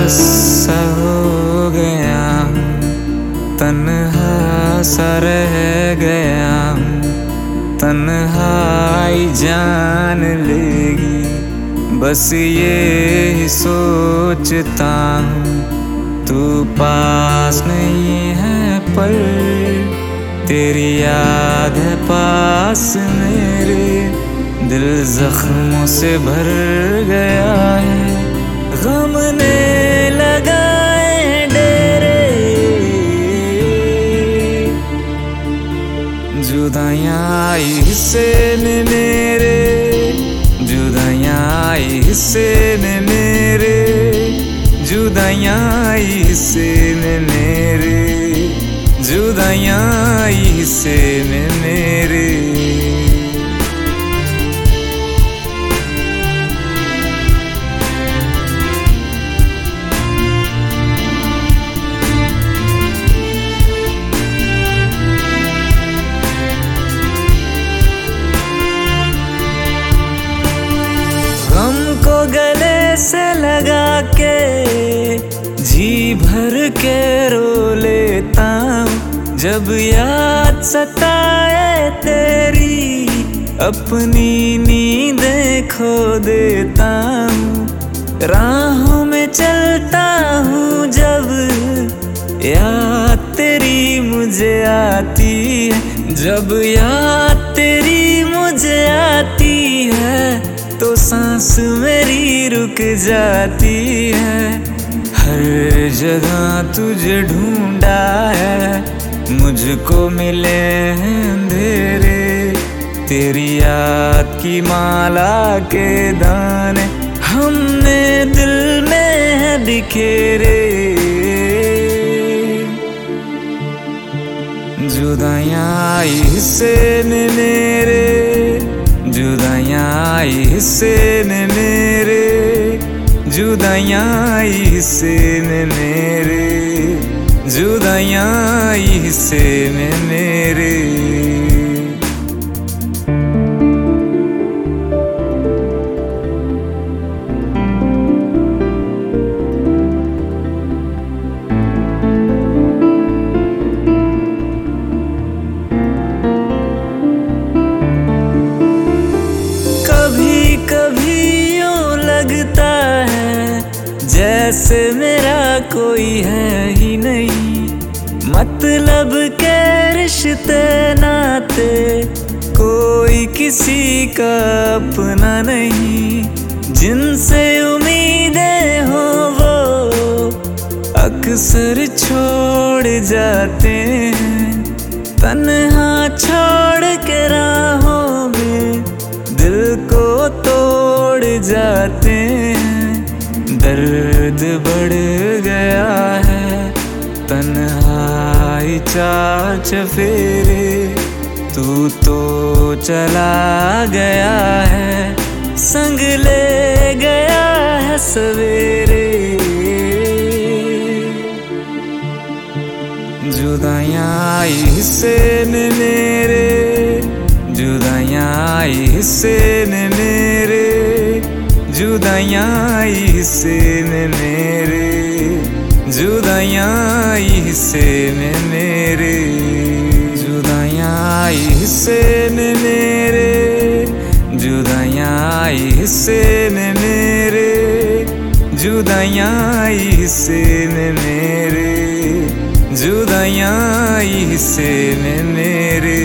सा हो गया हूँ, तन्हा सा रह गया हूँ, तन्हाई जान लेगी। बस ये ही सोचता हूँ, तू पास नहीं है पर तेरी याद है पास मेरे। दिल जख्मों से भर गया है, गम ने लगाए डेरे। जुदाइयाँ आई हिस्से में मेरे, जुदाइयाँ आई हिस्से में मेरे, जुदाइयाँ आई हिस्से में मेरे, जुदाइयाँ आई हिस्से में मेरे। को गले से लगा के जी भर के रो लेता हूँ, जब याद सताए तेरी अपनी नींदें खो देता हूँ। राहों में चलता हूँ जब याद तेरी मुझे आती है, जब याद तेरी मुझे आती है तो सांस मेरी रुक जाती है। हर जगह तुझे ढूंढा है, मुझको मिले हैं अंधेरे। तेरी याद की माला के दाने हमने दिल में है बिखेरे। जुदाइयाँ आई हिस्से में मेरे, जुदाइयाँ आई हिस्से में मेरे, जुदाइयाँ आई हिस्से में मेरे, जुदाइयाँ आई हिस्से में मेरे। जैसे मेरा कोई है ही नहीं, मतलब के रिश्ते नाते कोई किसी का अपना नहीं। जिनसे उम्मीदें हो वो अक्सर छोड़ जाते हैं, तन्हा छोड़ के राहों में दिल को तोड़ जाते हैं। दर्द बढ़ गया है, तन्हाई चार चफेरे, तू तो चला गया है, संग ले गया है सवेरे। जुदाइयाँ आई हिस्से में मेरे, जुदाइयाँ आई हिस्से में मेरे, जुदाइयाँ आई हिस्से में मेरे, जुदाइयाँ आई हिस्से में मेरे, जुदाइयाँ आई हिस्से में मेरे, जुदाइयाँ आई हिस्से में मेरे, जुदाइयाँ आई हिस्से में मेरे, जुदाइयाँ आई हिस्से में मेरे।